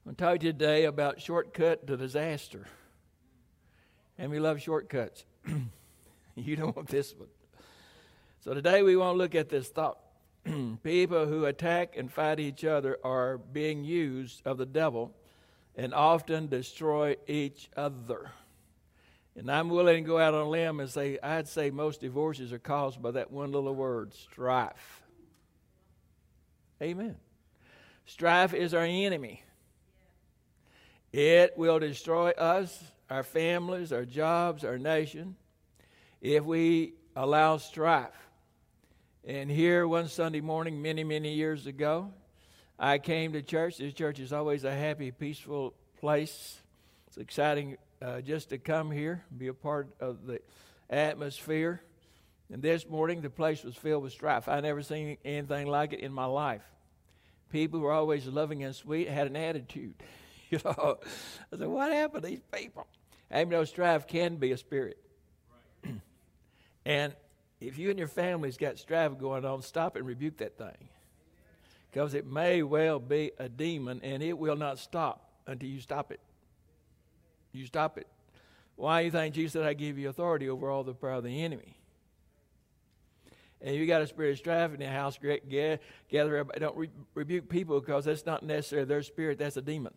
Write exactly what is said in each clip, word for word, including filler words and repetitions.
I'm going to talk to you today about shortcut to disaster. And we love shortcuts. You don't want this one. So today we want to look at this thought. People who attack and fight each other are being used of the devil and often destroy each other. And I'm willing to go out on a limb and say, I'd say most divorces are caused by that one little word, strife. Amen. Strife is our enemy. It will destroy us, our families, our jobs, our nation, if we allow strife. And here one Sunday morning, many, many years ago, I came to church. This church is always a happy, peaceful place. It's exciting uh, just to come here, be a part of the atmosphere. And this morning, the place was filled with strife. I never seen anything like it in my life. People were always loving and sweet, had an attitude. You know, I said, what happened to these people? I even know strife can be a spirit. Right. And if you and your family's got strife going on, stop and rebuke that thing. Because it may well be a demon, and it will not stop until you stop it. You stop it. Why do you think Jesus said, I give you authority over all the power of the enemy? And you got a spirit of strife in the house, gather everybody. Don't re- rebuke people because that's not necessarily their spirit, that's a demon.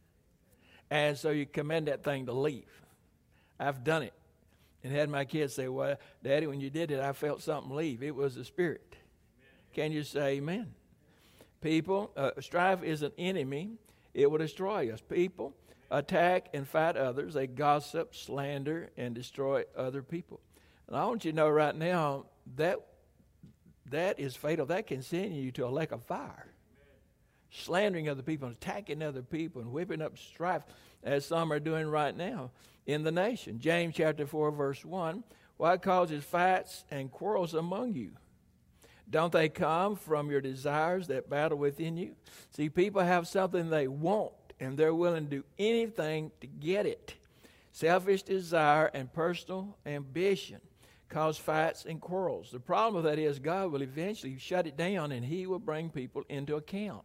And so you command that thing to leave. I've done it. And had my kids say, well, Daddy, when you did it, I felt something leave. It was the spirit. Amen. Can you say amen? People, uh, strife is an enemy. It will destroy us. People attack and fight others. They gossip, slander, and destroy other people. And I want you to know right now that that is fatal. That can send you to a lake of fire. Slandering other people, attacking other people, and whipping up strife, as some are doing right now in the nation. James chapter four, verse one, what causes fights and quarrels among you? Don't they come from your desires that battle within you? See, people have something they want, and they're willing to do anything to get it. Selfish desire and personal ambition cause fights and quarrels. The problem with that is God will eventually shut it down, and he will bring people into account.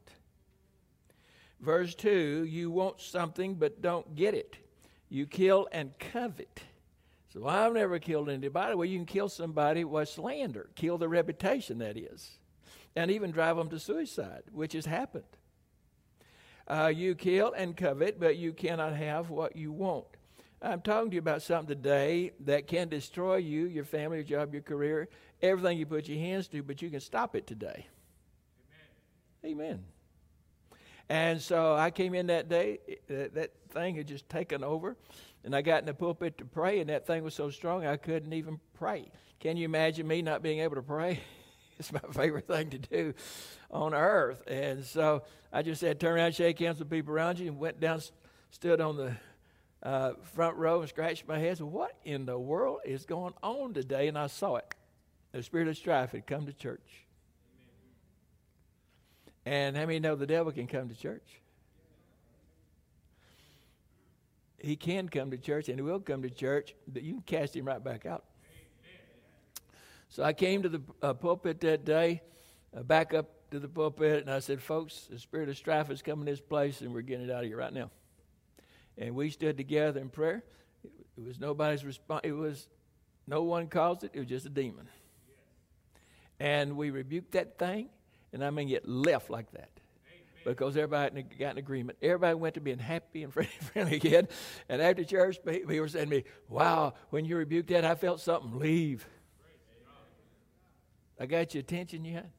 Verse two, you want something but don't get it. You kill and covet. So I've never killed anybody. Well, you can kill somebody with slander. Kill their reputation, that is. And even drive them to suicide, which has happened. Uh, you kill and covet, but you cannot have what you want. I'm talking to you about something today that can destroy you, your family, your job, your career, everything you put your hands to, but you can stop it today. Amen. Amen. And so I came in that day, uh, that thing had just taken over, and I got in the pulpit to pray, and that thing was so strong I couldn't even pray. Can you imagine me not being able to pray? It's my favorite thing to do on earth. And so I just said, turn around, shake hands with people around you, and went down, stood on the uh, front row and scratched my head. So what in the world is going on today? And I saw it. The spirit of strife had come to church. And how many know the devil can come to church? He can come to church, and he will come to church. But you can cast him right back out. So I came to the uh, pulpit that day, uh, back up to the pulpit, and I said, folks, the spirit of strife has come in this place, and we're getting it out of here right now. And we stood together in prayer. It, it was nobody's response. It was, no one caused it. It was just a demon. And we rebuked that thing. And I mean, it left like that. Amen. Because everybody got an agreement. Everybody went to being happy and friendly again. And after church, people were saying to me, wow, when you rebuked that, I felt something leave. I got your attention yet?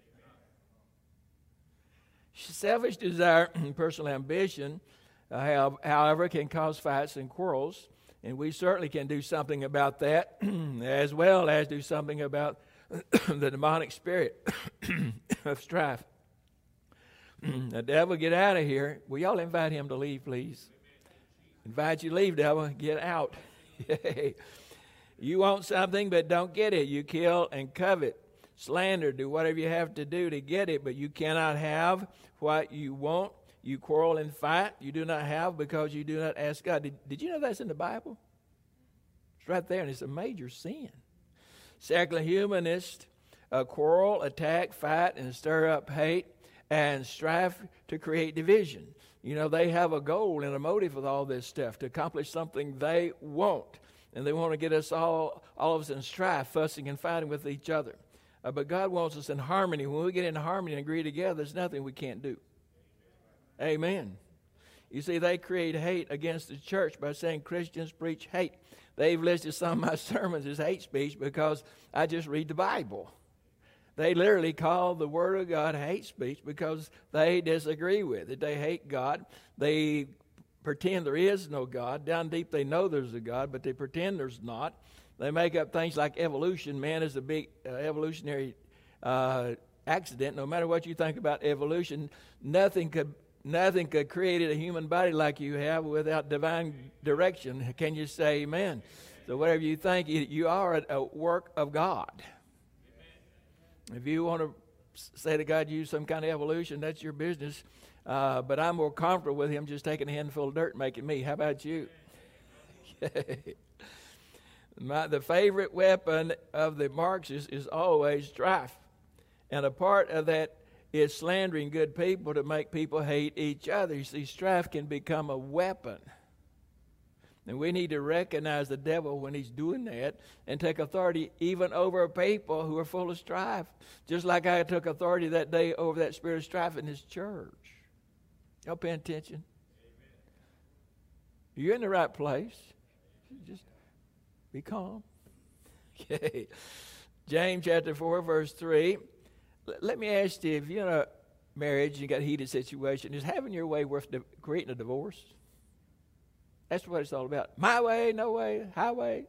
Selfish desire and personal ambition, uh, however, can cause fights and quarrels. And we certainly can do something about that, as well as do something about the demonic spirit of strife. The devil, get out of here. Will y'all invite him to leave, please? Invite you to leave, devil. Get out. You want something, but don't get it. You kill and covet. Slander. Do whatever you have to do to get it, but you cannot have what you want. You quarrel and fight. You do not have because you do not ask God. Did, did you know that's in the Bible? It's right there, and it's a major sin. Secular humanists uh, quarrel, attack, fight, and stir up hate and strive to create division. You know, they have a goal and a motive with all this stuff, to accomplish something they want. And they want to get us all, all of us in strife, fussing and fighting with each other. Uh, but God wants us in harmony. When we get in harmony and agree together, there's nothing we can't do. Amen. You see, they create hate against the church by saying Christians preach hate. They've listed some of my sermons as hate speech because I just read the Bible. They literally call the Word of God hate speech because they disagree with it. They hate God. They pretend there is no God. Down deep they know there's a God, but they pretend there's not. They make up things like evolution. Man is a big uh, evolutionary uh, accident. No matter what you think about evolution, nothing could nothing could create a human body like you have without divine direction. Can you say amen? So whatever you think, you are a, a work of God. If you want to say that God used some kind of evolution, that's your business. Uh, but I'm more comfortable with him just taking a handful of dirt and making me. How about you? My, the favorite weapon of the Marxists is always strife. And a part of that is slandering good people to make people hate each other. You see, strife can become a weapon. And we need to recognize the devil when he's doing that and take authority even over people who are full of strife. Just like I took authority that day over that spirit of strife in this church. Y'all paying attention? Amen. You're in the right place. Just be calm. Okay. James chapter four, verse three. L- let me ask you, if you're in a marriage, you got a heated situation, is having your way worth di- creating a divorce? That's what it's all about. My way, no way, highway.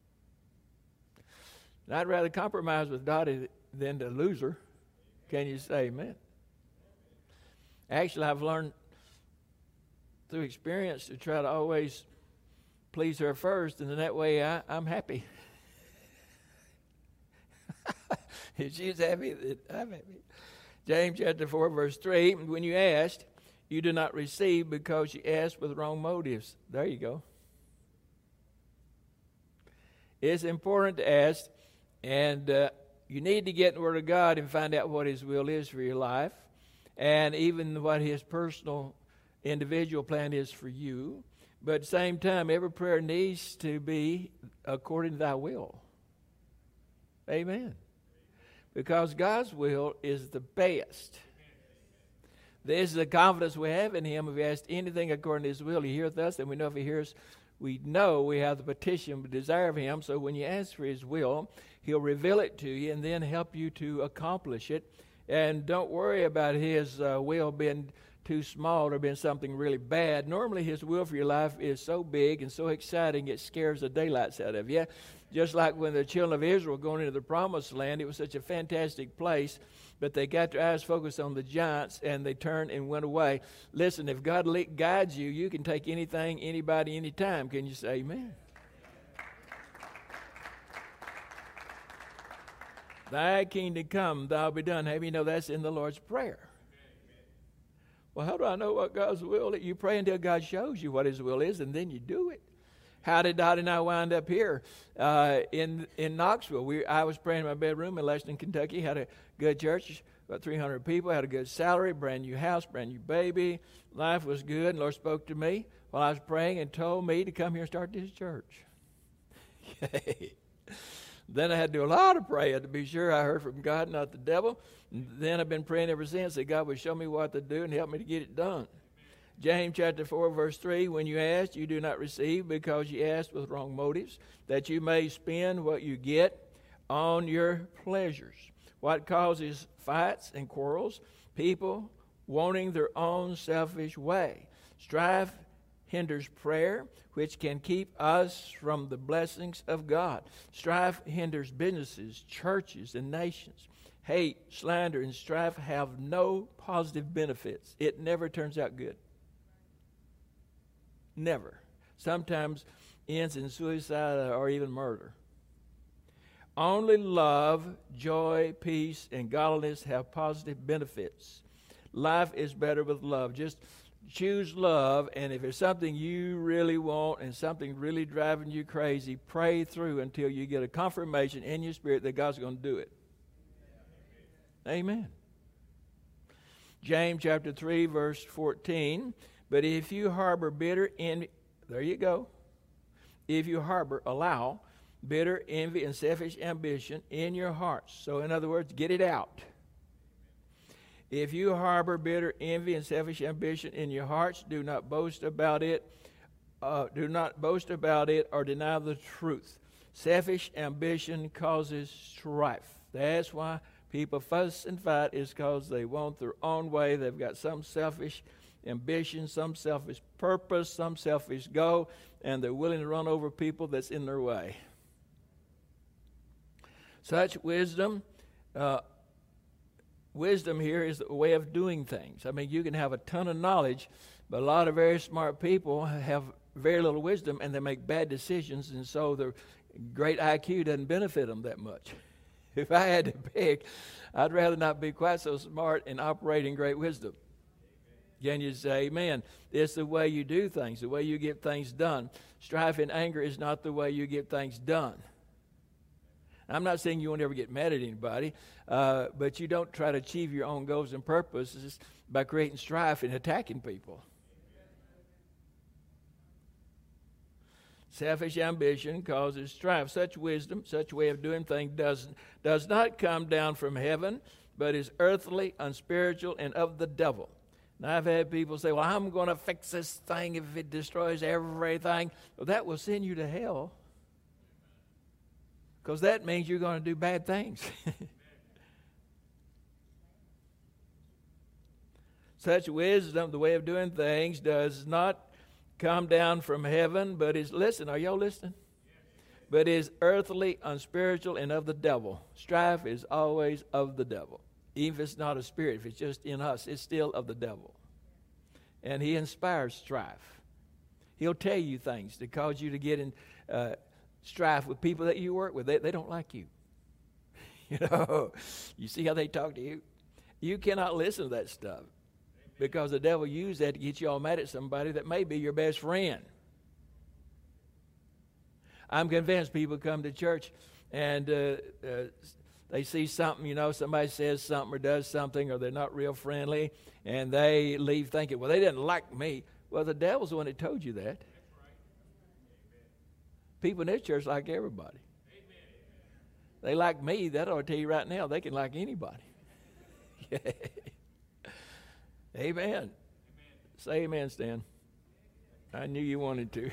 And I'd rather compromise with Dottie than to lose her. Can you say amen? Actually, I've learned through experience to try to always please her first, and in that way I, I'm happy. If she's happy, then I'm happy. James chapter four, verse three, when you asked, you do not receive because you ask with wrong motives. There you go. It's important to ask, and uh, you need to get in the Word of God and find out what His will is for your life, and even what His personal, individual plan is for you. But at the same time, every prayer needs to be according to thy will. Amen. Because God's will is the best. This is the confidence we have in Him. If we ask anything according to His will, He heareth us, and we know if He hears, we know we have the petition, the desire of Him. So when you ask for His will, He'll reveal it to you and then help you to accomplish it. And don't worry about His uh, will being too small or being something really bad. Normally His will for your life is so big and so exciting it scares the daylights out of you. Just like when the children of Israel were going into the promised land, it was such a fantastic place, but they got their eyes focused on the giants and they turned and went away. Listen, if God le- guides you, you can take anything, anybody, anytime. Can you say amen? Thy kingdom come, thy be done. How do you know that's in the Lord's Prayer? Well, how do I know what God's will is? You pray until God shows you what His will is, and then you do it. How did Dottie and I wind up here uh, in in Knoxville? We I was praying in my bedroom in Lexington, Kentucky. Had a good church, about three hundred people. Had a good salary, brand new house, brand new baby. Life was good. And the Lord spoke to me while I was praying and told me to come here and start this church. Then I had to do a lot of praying to be sure I heard from God, not the devil. And then I've been praying ever since that God would show me what to do and help me to get it done. James chapter four, verse three, when you ask, you do not receive because you ask with wrong motives, that you may spend what you get on your pleasures. What causes fights and quarrels? People wanting their own selfish way. Strife hinders prayer, which can keep us from the blessings of God. Strife hinders businesses, churches, and nations. Hate, slander, and strife have no positive benefits. It never turns out good. Never. Sometimes ends in suicide or even murder. Only love, joy, peace, and godliness have positive benefits. Life is better with love. Just choose love, and if it's something you really want and something really driving you crazy, pray through until you get a confirmation in your spirit that God's going to do it. Amen. James chapter three, verse fourteen. But if you harbor bitter envy, there you go. If you harbor, allow bitter envy and selfish ambition in your hearts. So in other words, get it out. If you harbor bitter envy and selfish ambition in your hearts, do not boast about it. Uh, do not boast about it or deny the truth. Selfish ambition causes strife. That's why people fuss and fight, is because they want their own way. They've got some selfish ambition, some selfish purpose, some selfish goal, and they're willing to run over people that's in their way. Such wisdom, uh, wisdom here is a way of doing things. I mean, you can have a ton of knowledge, but a lot of very smart people have very little wisdom, and they make bad decisions, and so their great I Q doesn't benefit them that much. If I had to pick, I'd rather not be quite so smart and operate in great wisdom. Can you say amen? It's the way you do things, the way you get things done. Strife and anger is not the way you get things done. I'm not saying you won't ever get mad at anybody, uh, but you don't try to achieve your own goals and purposes by creating strife and attacking people. Selfish ambition causes strife. Such wisdom, such way of doing things does, does not come down from heaven, but is earthly, unspiritual, and of the devil. Now, I've had people say, well, I'm going to fix this thing if it destroys everything. Well, that will send you to hell, because that means you're going to do bad things. Such wisdom, the way of doing things, does not come down from heaven, but is, listen, are y'all listening? But is earthly, unspiritual, and of the devil. Strife is always of the devil. Even if it's not a spirit, if it's just in us, it's still of the devil. And he inspires strife. He'll tell you things to cause you to get in uh, strife with people that you work with. They, they don't like you. You know, you see how they talk to you? You cannot listen to that stuff, because the devil used that to get you all mad at somebody that may be your best friend. I'm convinced people come to church and uh, uh, they see something, you know, somebody says something or does something, or they're not real friendly, and they leave thinking, well, they didn't like me. Well, the devil's the one that told you that. People in this church like everybody. They like me. That ought to tell you right now, they can like anybody. Amen. Amen. Say amen, Stan. I knew you wanted to.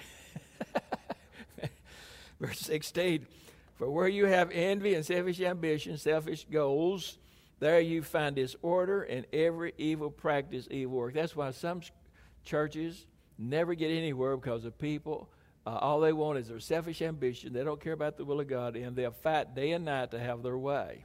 Verse sixteen, for where you have envy and selfish ambition, selfish goals, there you find disorder and every evil practice, evil work. That's why some churches never get anywhere, because the people, uh, all they want is their selfish ambition. They don't care about the will of God, and they'll fight day and night to have their way.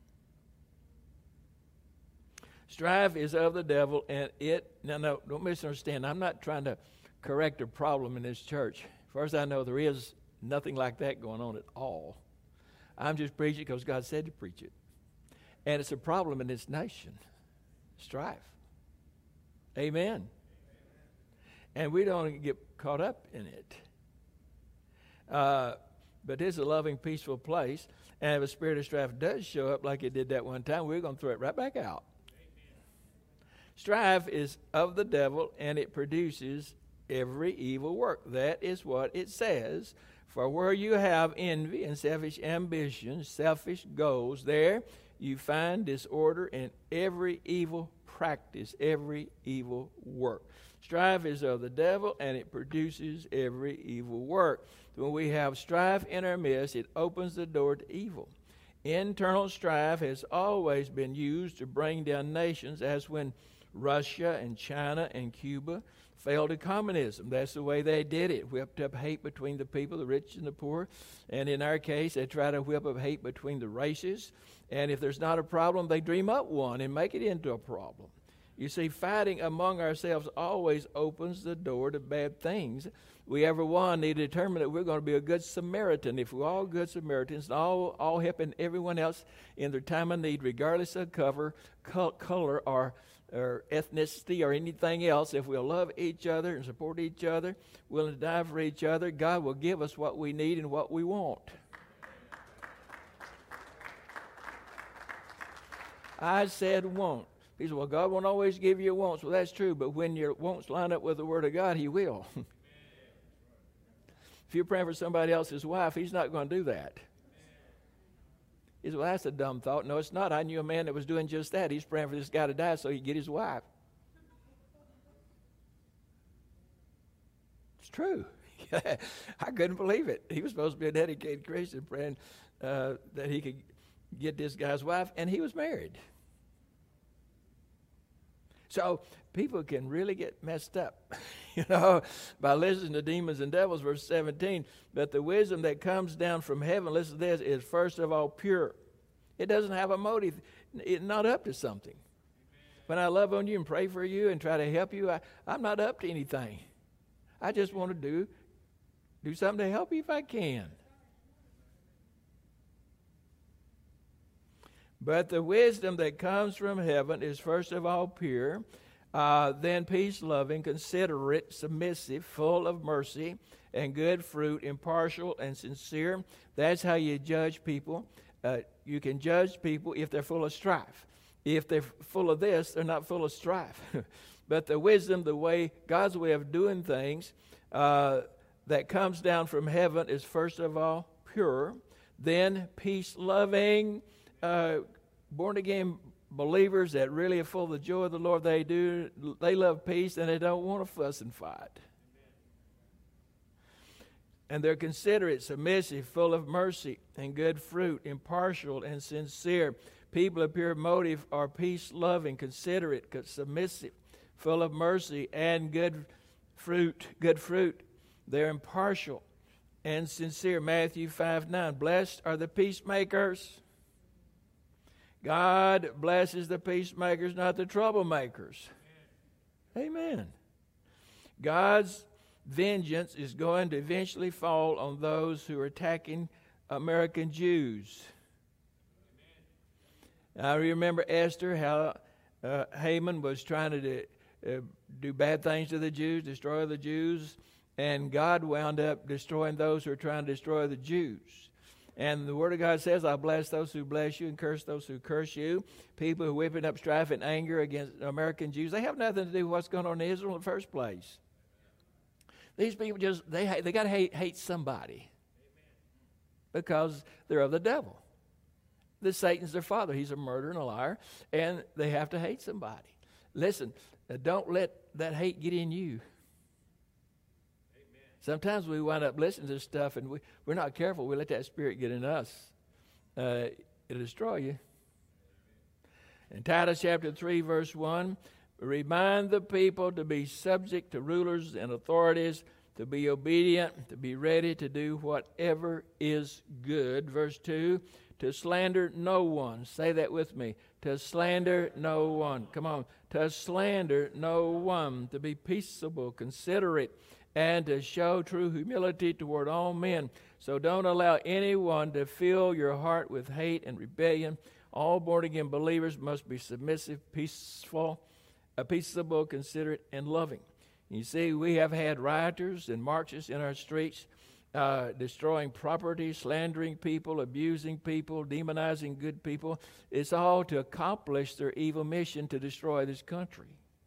Strife is of the devil, and it, no, no, don't misunderstand. I'm not trying to correct a problem in this church. First, I know there is nothing like that going on at all. I'm just preaching because God said to preach it. And it's a problem in this nation. Strife. Amen. And we don't get caught up in it. Uh, but it's a loving, peaceful place. And if a spirit of strife does show up like it did that one time, we're going to throw it right back out. Strife is of the devil, and it produces every evil work. That is what it says. For where you have envy and selfish ambition, selfish goals, there you find disorder and every evil practice, every evil work. Strife is of the devil, and it produces every evil work. When we have strife in our midst, it opens the door to evil. Internal strife has always been used to bring down nations, as when Russia and China and Cuba failed to communism. That's the way they did it. Whipped up hate between the people, the rich and the poor. And in our case, they try to whip up hate between the races. And if there's not a problem, they dream up one and make it into a problem. You see, fighting among ourselves always opens the door to bad things. We, every one, need to determine that we're going to be a good Samaritan. If we're all good Samaritans, all, all helping everyone else in their time of need, regardless of cover, color, or or ethnicity or anything else, if we'll love each other and support each other, willing to die for each other, God will give us what we need and what we want. I said won't. He said, well, God won't always give you wants. Well, that's true, but when your wants line up with the Word of God, He will. If you're praying for somebody else's wife, He's not going to do that. He said, well, that's a dumb thought. No, it's not. I knew a man that was doing just that. He's praying for this guy to die so he can get his wife. It's true. I couldn't believe it. He was supposed to be a dedicated Christian praying uh, that he could get this guy's wife, and he was married. So people can really get messed up, you know, by listening to demons and devils, verse seventeen. But the wisdom that comes down from heaven, listen to this, is first of all pure. It doesn't have a motive. It's not up to something. When I love on you and pray for you and try to help you, I, I'm not up to anything. I just want to do, do something to help you if I can. But the wisdom that comes from heaven is first of all pure, uh, then peace-loving, considerate, submissive, full of mercy and good fruit, impartial and sincere. That's how you judge people. Uh, you can judge people if they're full of strife. If they're full of this, they're not full of strife. But the wisdom, the way, God's way of doing things uh, that comes down from heaven is first of all pure, then peace-loving, uh, born-again believers that really are full of the joy of the Lord. They do, they love peace and they don't want to fuss and fight. And they're considerate, submissive, full of mercy and good fruit, impartial and sincere. People of pure motive are peace-loving, considerate, submissive, full of mercy and good fruit. Good fruit. They're impartial and sincere. Matthew five nine. Blessed are the peacemakers. God blesses the peacemakers, not the troublemakers. Amen. Amen. God's vengeance is going to eventually fall on those who are attacking American Jews. I remember Esther, how uh, Haman was trying to do, uh, do bad things to the Jews, destroy the Jews, and God wound up destroying those who are trying to destroy the Jews. And the Word of God says, I bless those who bless you and curse those who curse you. People who are whipping up strife and anger against American Jews, they have nothing to do with what's going on in Israel in the first place. These people just, they they got to hate, hate somebody because they're of the devil. The Satan's their father. He's a murderer and a liar, and they have to hate somebody. Listen, uh, don't let that hate get in you. Amen. Sometimes we wind up listening to stuff, and we, we're not careful. We let that spirit get in us. Uh, it'll destroy you. In Titus chapter three, verse one, remind the people to be subject to rulers and authorities, to be obedient, to be ready to do whatever is good. Verse two, to slander no one. Say that with me. To slander no one. Come on. To slander no one. To be peaceable, considerate, and to show true humility toward all men. So don't allow anyone to fill your heart with hate and rebellion. All born-again believers must be submissive, peaceful, uh, peaceable, considerate, and loving. You see, we have had rioters and marches in our streets, Uh, destroying property, slandering people, abusing people, demonizing good people. It's all to accomplish their evil mission to destroy this country.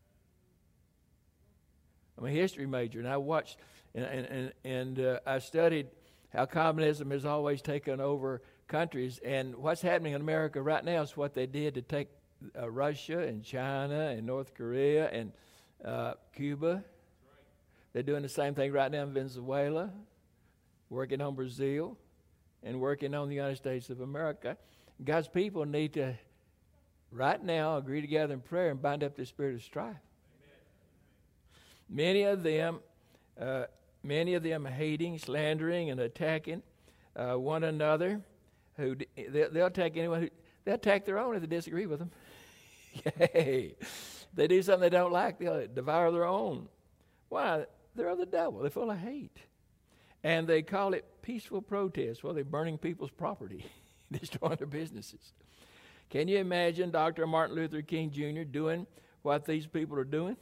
I'm a history major, and I watched and and, and uh, I studied how communism has always taken over countries. And what's happening in America right now is what they did to take uh, Russia and China and North Korea and uh, Cuba. They're doing the same thing right now in Venezuela, working on Brazil, and working on the United States of America. God's people need to, right now, agree together in prayer and bind up the spirit of strife. Amen. Many of them, uh, many of them hating, slandering, and attacking uh, one another. Who they, they'll attack anyone who they'll attack their own if they disagree with them. Yay! They do something they don't like, they'll devour their own. Why? They're of the devil. They're full of hate. And they call it peaceful protest. Well, they're burning people's property, destroying their businesses. Can you imagine Doctor Martin Luther King Junior doing what these people are doing?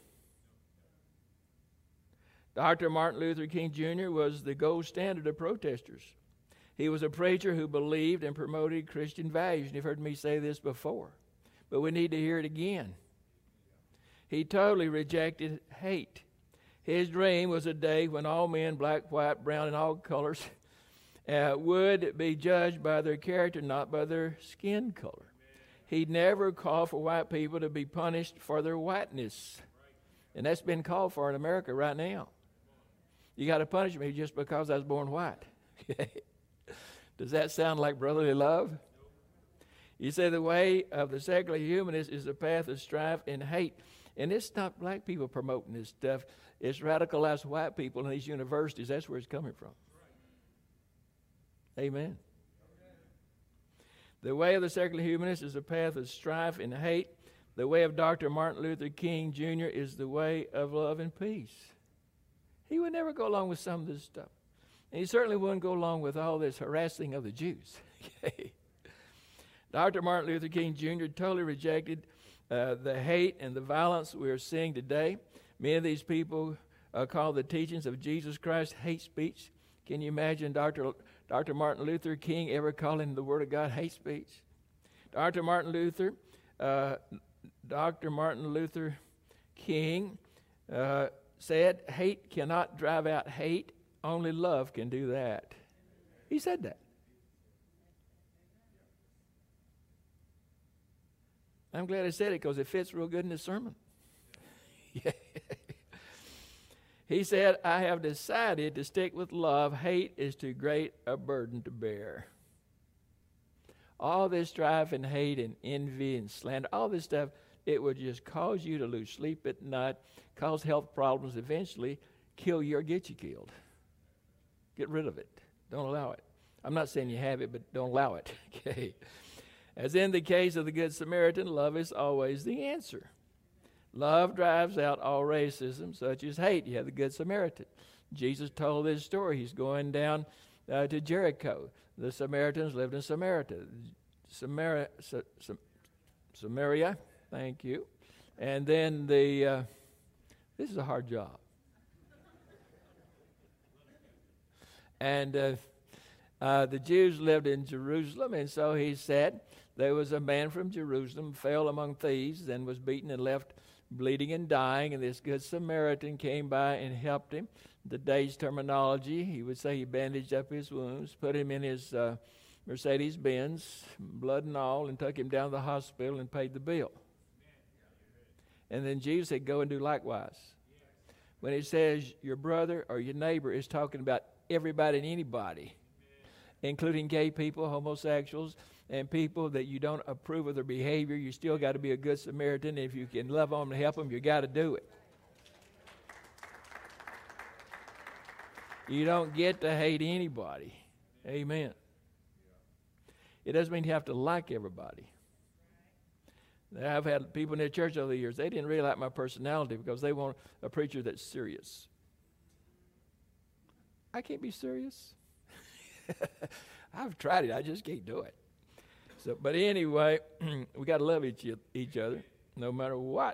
Doctor Martin Luther King Junior was the gold standard of protesters. He was a preacher who believed and promoted Christian values. And you've heard me say this before, but we need to hear it again. He totally rejected hate. His dream was a day when all men, black, white, brown, and all colors, uh, would be judged by their character, not by their skin color. He never called for white people to be punished for their whiteness. And that's been called for in America right now. You got to punish me just because I was born white. Does that sound like brotherly love? You say the way of the secular humanist is the path of strife and hate. And it's not black people promoting this stuff. It's radicalized white people in these universities. That's where it's coming from. Amen. The way of the secular humanist is the path of strife and hate. The way of Doctor Martin Luther King Junior is the way of love and peace. He would never go along with some of this stuff. And he certainly wouldn't go along with all this harassing of the Jews. Doctor Martin Luther King Junior totally rejected uh, the hate and the violence we are seeing today. Many of these people uh, call the teachings of Jesus Christ hate speech. Can you imagine Doctor Doctor Martin Luther King ever calling the Word of God hate speech? Doctor Martin Luther, uh, Doctor Martin Luther King uh, said, hate cannot drive out hate. Only love can do that. He said that. I'm glad I said it because it fits real good in this sermon. Yeah. He said, I have decided to stick with love. Hate is too great a burden to bear. All this strife and hate and envy and slander, all this stuff, it would just cause you to lose sleep at night, cause health problems, eventually kill you or get you killed. Get rid of it. Don't allow it. I'm not saying you have it, but don't allow it. Okay. As in the case of the Good Samaritan, love is always the answer. Love drives out all racism, such as hate. You have the Good Samaritan. Jesus told this story. He's going down uh, to Jericho. The Samaritans lived in Samaria. Samaria, Sa- Sa- Samaria, thank you. And then the, uh, this is a hard job. And uh, uh, the Jews lived in Jerusalem, and so he said, there was a man from Jerusalem, fell among thieves, and was beaten and left bleeding and dying, and this Good Samaritan came by and helped him. The day's terminology, he would say he bandaged up his wounds, put him in his uh, Mercedes-Benz, blood and all, and took him down to the hospital and paid the bill. And then Jesus said, go and do likewise. When he says your brother or your neighbor, is talking about everybody and anybody, including gay people, homosexuals, and people that you don't approve of their behavior. You still got to be a good Samaritan. If you can love on them and help them, you got to do it. You don't get to hate anybody. Amen. It doesn't mean you have to like everybody. I've had people in their church over the years, they didn't really like my personality because they want a preacher that's serious. I can't be serious. I've tried it. I just can't do it. So, but anyway, we got to love each, each other no matter what.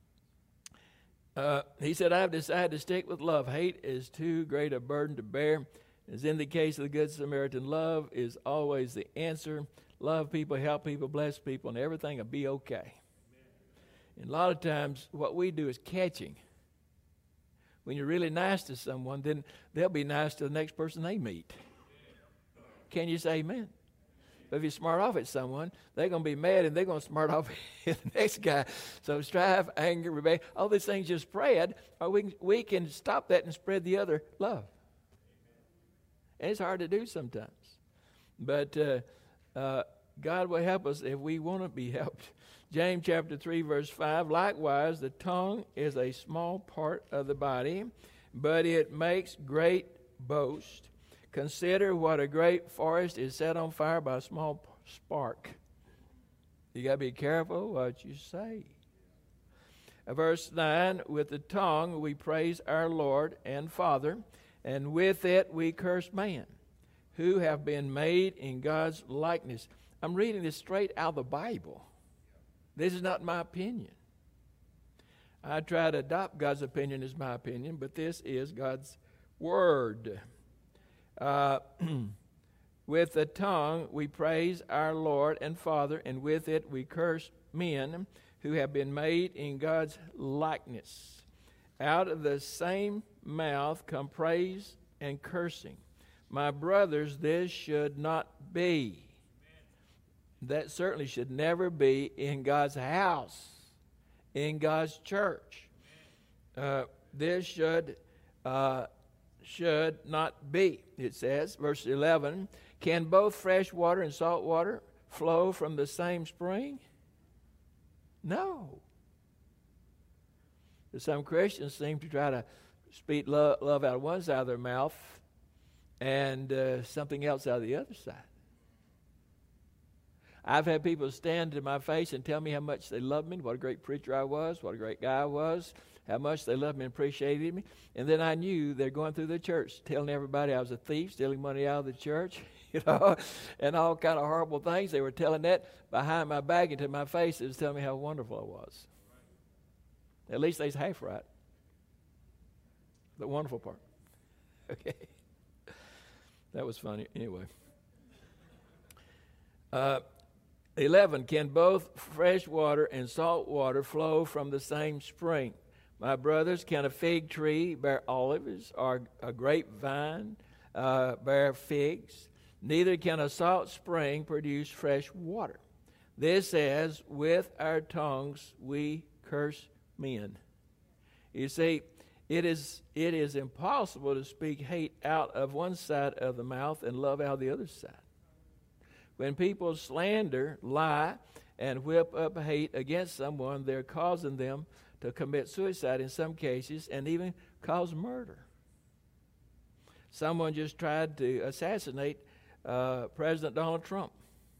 Uh, he said, I've decided to stick with love. Hate is too great a burden to bear. As in the case of the Good Samaritan, love is always the answer. Love people, help people, bless people, and everything will be okay. And a lot of times what we do is catching. When you're really nice to someone, then they'll be nice to the next person they meet. Can you say amen? But if you smart off at someone, they're going to be mad and they're going to smart off at the next guy. So strife, anger, rebellion, all these things just spread, or we can, we can stop that and spread the other love. And it's hard to do sometimes. But uh, uh, God will help us if we want to be helped. James chapter three, verse five, likewise, the tongue is a small part of the body, but it makes great boast. Consider what a great forest is set on fire by a small spark. You got to be careful what you say. Verse nine, with the tongue we praise our Lord and Father, and with it we curse man, who have been made in God's likeness. I'm reading this straight out of the Bible. This is not my opinion. I try to adopt God's opinion as my opinion, but this is God's word. Uh, with the tongue we praise our Lord and Father, and with it we curse men who have been made in God's likeness. Out of the same mouth come praise and cursing. My brothers, this should not be. That certainly should never be in God's house, in God's church. Uh, this should uh, should not be. It says, verse eleven, can both fresh water and salt water flow from the same spring? No. Some Christians seem to try to speak love, love out of one side of their mouth and uh, something else out of the other side. I've had people stand to my face and tell me how much they love me, what a great preacher I was, what a great guy I was, how much they loved me and appreciated me. And then I knew they're going through the church telling everybody I was a thief, stealing money out of the church, you know, and all kind of horrible things. They were telling that behind my back and to my face. It was telling me how wonderful I was. At least they's half right. The wonderful part. Okay. That was funny. Anyway. Uh, eleven, can both fresh water and salt water flow from the same spring? My brothers, can a fig tree bear olives or a grapevine uh, bear figs? Neither can a salt spring produce fresh water. This says, with our tongues we curse men. You see, it is it is impossible to speak hate out of one side of the mouth and love out of the other side. When people slander, lie, and whip up hate against someone, they're causing them to commit suicide in some cases and even cause murder. Someone just tried to assassinate uh, President Donald Trump.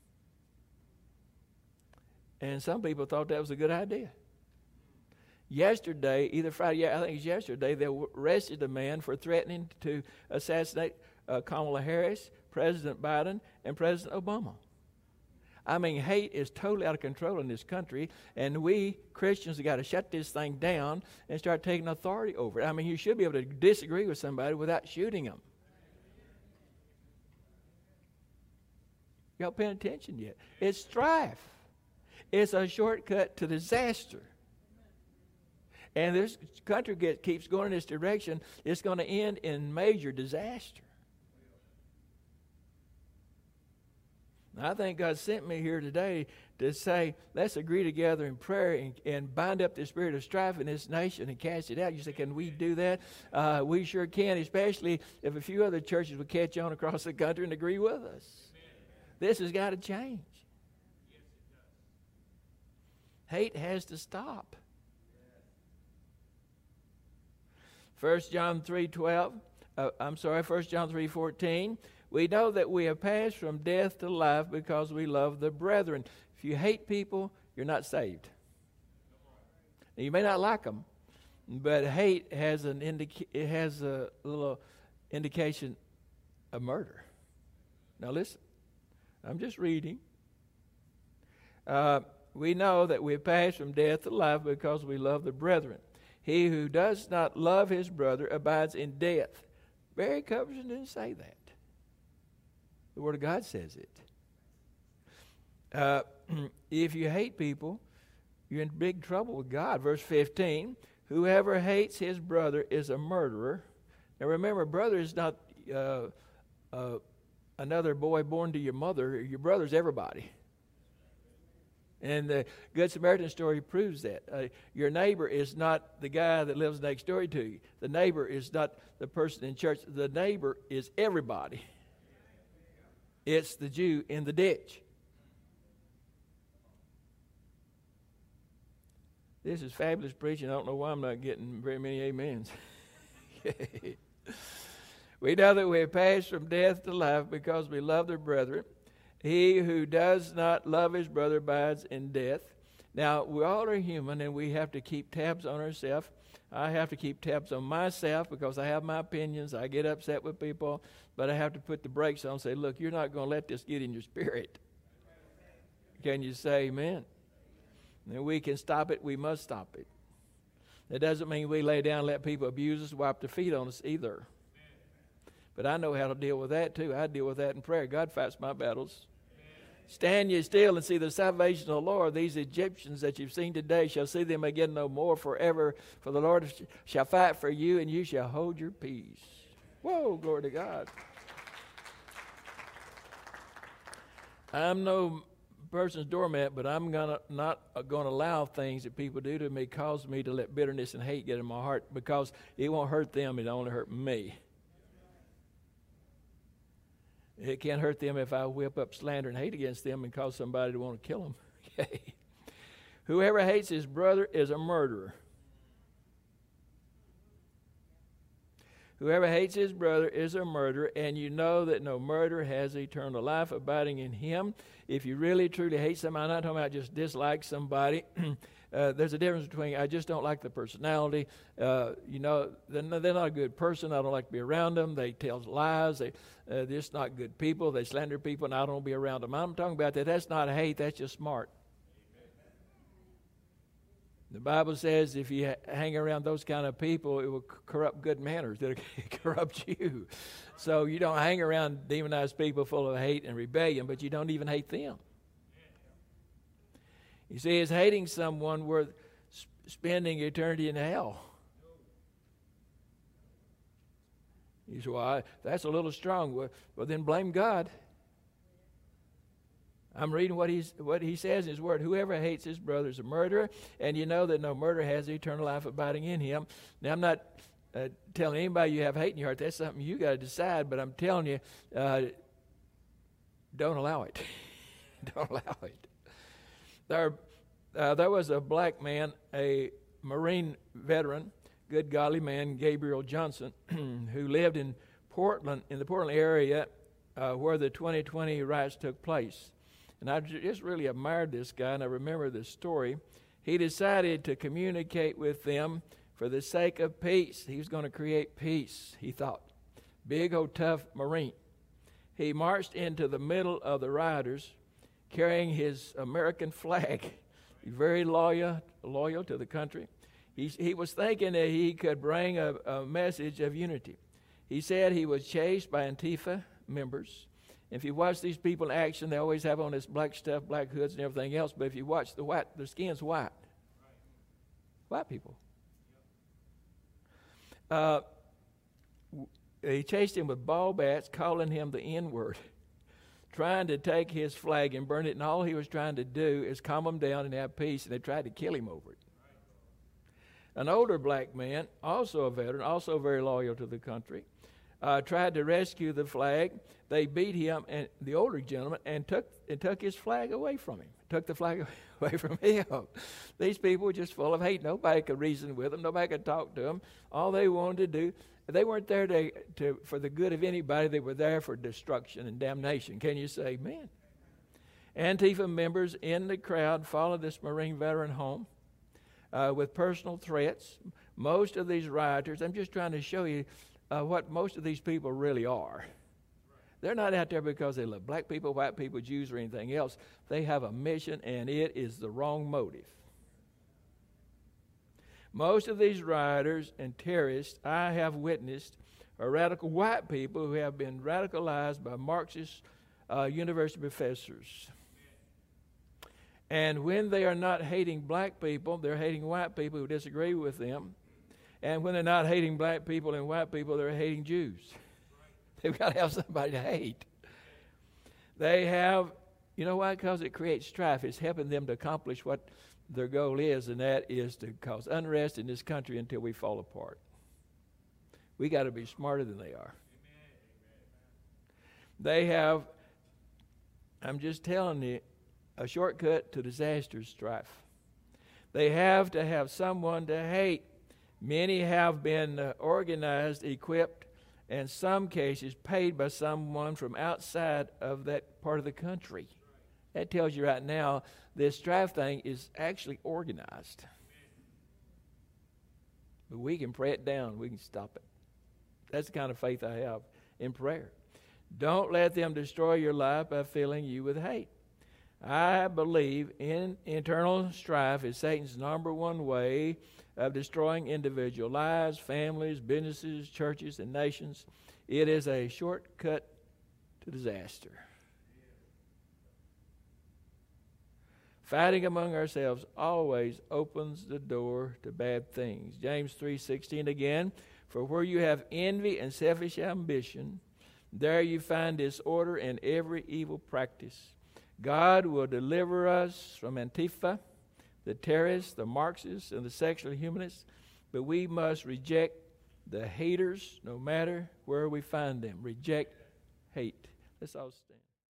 And some people thought that was a good idea. Yesterday, either Friday, yeah, I think it was yesterday, they arrested a man for threatening to assassinate uh, Kamala Harris, President Biden, and President Obama. I mean, hate is totally out of control in this country, and we Christians have got to shut this thing down and start taking authority over it. I mean, you should be able to disagree with somebody without shooting them. Y'all paying attention yet? It's strife. It's a shortcut to disaster. And this country get, keeps going in this direction, it's going to end in major disaster. I think God sent me here today to say, let's agree together in prayer and, and bind up the spirit of strife in this nation and cast it out. You say, can we do that? Uh, we sure can, especially if a few other churches would catch on across the country and agree with us. This has got to change. Hate has to stop. First John three twelve, uh, I'm sorry, First John three fourteen. We know that we have passed from death to life because we love the brethren. If you hate people, you're not saved. Now, you may not like them, but hate has an indica- it has a little indication of murder. Now listen, I'm just reading. Uh, we know that we have passed from death to life because we love the brethren. He who does not love his brother abides in death. Barry Coverson didn't say that. The Word of God says it. Uh, if you hate people, you're in big trouble with God. Verse fifteen, whoever hates his brother is a murderer. Now remember, brother is not uh, uh, another boy born to your mother. Your brother's everybody. And the Good Samaritan story proves that. Uh, your neighbor is not the guy that lives next door to you. The neighbor is not the person in church. The neighbor is everybody. It's the Jew in the ditch. This is fabulous preaching. I don't know why I'm not getting very many amens. We know that we have passed from death to life because we love the brethren. He who does not love his brother abides in death. Now, we all are human, and we have to keep tabs on ourselves. I have to keep tabs on myself because I have my opinions. I get upset with people, but I have to put the brakes on and say, look, you're not going to let this get in your spirit. Can you say amen? And we can stop it. We must stop it. That doesn't mean we lay down and let people abuse us, wipe their feet on us either. But I know how to deal with that too. I deal with that in prayer. God fights my battles. Stand ye still and see the salvation of the Lord. These Egyptians that you've seen today shall see them again no more forever. For the Lord shall fight for you, and you shall hold your peace. Whoa, glory to God. I'm no person's doormat, but I'm gonna not going to allow things that people do to me cause me to let bitterness and hate get in my heart, because it won't hurt them, it only hurt me. It can't hurt them if I whip up slander and hate against them and cause somebody to want to kill them. Okay. Whoever hates his brother is a murderer. Whoever hates his brother is a murderer, and you know that no murderer has eternal life abiding in him. If you really, truly hate somebody, I'm not talking about just dislike somebody. uh, there's a difference between I just don't like the personality. Uh, you know, they're not, they're not a good person. I don't like to be around them. They tell lies. They, uh, they're just not good people. They slander people, and I don't want to be around them. I'm talking about that. That's not hate. That's just smart. The Bible says if you ha- hang around those kind of people, it will c- corrupt good manners. It'll corrupt you. So you don't hang around demonized people full of hate and rebellion, but you don't even hate them. You see, is hating someone worth sp- spending eternity in hell? You say, well, I, that's a little strong. Well, well, then blame God. I'm reading what he's what he says in his word. Whoever hates his brother is a murderer, and you know that no murderer has eternal life abiding in him. Now, I'm not uh, telling anybody you have hate in your heart. That's something you got to decide, but I'm telling you, uh, don't allow it. Don't allow it. There, uh, there was a black man, a Marine veteran, good godly man, Gabriel Johnson, who lived in Portland, in the Portland area uh, where the twenty twenty riots took place. And I just really admired this guy, and I remember this story. He decided to communicate with them for the sake of peace. He was going to create peace, he thought. Big old tough Marine. He marched into the middle of the rioters carrying his American flag. Very loyal, loyal to the country. He, he was thinking that he could bring a, a message of unity. He said he was chased by Antifa members. If you watch these people in action, they always have on this black stuff, black hoods and everything else. But if you watch the white, their skin's white. White people. Uh, he chased him with ball bats, calling him the N-word, trying to take his flag and burn it. And all he was trying to do is calm him down and have peace. And they tried to kill him over it. An older black man, also a veteran, also very loyal to the country, Uh, tried to rescue the flag. They beat him, and the older gentleman, and took and took his flag away from him. Took the flag away from him. These people were just full of hate. Nobody could reason with them. Nobody could talk to them. All they wanted to do, they weren't there to, to for the good of anybody. They were there for destruction and damnation. Can you say amen? Antifa members in the crowd followed this Marine veteran home uh, with personal threats. Most of these rioters, I'm just trying to show you Uh, what most of these people really are. They're not out there because they love black people, white people, Jews, or anything else. They have a mission, and it is the wrong motive. Most of these rioters and terrorists I have witnessed are radical white people who have been radicalized by Marxist uh, university professors. And when they are not hating black people, they're hating white people who disagree with them. And when they're not hating black people and white people, they're hating Jews. They've got to have somebody to hate. They have, you know why? Because it creates strife. It's helping them to accomplish what their goal is, and that is to cause unrest in this country until we fall apart. We got to be smarter than they are. They have, I'm just telling you, a shortcut to disaster strife. They have to have someone to hate. Many have been uh, organized, equipped, and in some cases paid by someone from outside of that part of the country. That tells you right now this strife thing is actually organized. But we can pray it down. We can stop it. That's the kind of faith I have in prayer. Don't let them destroy your life by filling you with hate. I believe in internal strife is Satan's number one way of destroying individual lives, families, businesses, churches, and nations. It is a shortcut to disaster. Fighting among ourselves always opens the door to bad things. James three sixteen again, for where you have envy and selfish ambition, there you find disorder and every evil practice. God will deliver us from Antifa, the terrorists, the Marxists, and the sexual humanists, but we must reject the haters no matter where we find them. Reject hate. Let's all stand.